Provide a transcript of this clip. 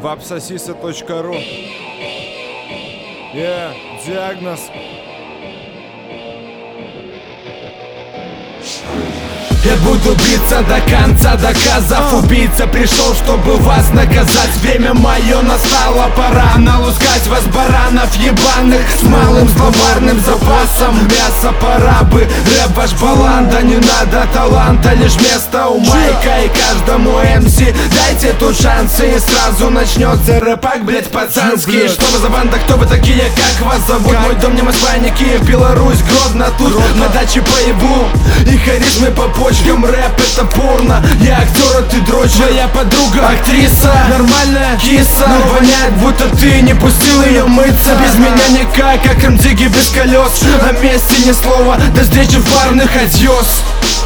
Вапсосиса.ру. Диагноз. Я буду биться до конца, доказав. Убийца пришел, чтобы вас наказать. Время мое настало, пора налускать вас, баранов ебаных, с малым словарным запасом мяса. Пора бы, рэп ваш баланда. Не надо таланта, лишь место у майка. И каждому МС дайте тут шансы, и сразу начнется рэпак, блять, пацанский. Что вы за банда, кто вы такие, как вас зовут? Мой дом не Москва, не Киев, Беларусь, Гродно. Тут на даче поебу и харизмы по почкам. Рэп это порно, я актер, а ты дрочь. Твоя подруга актриса, нормальная киса, но воняет, будто ты не пустил ее мыться. Без меня никак, как МДГ без колес. О месте ни слова, до встречи в парных, адьос.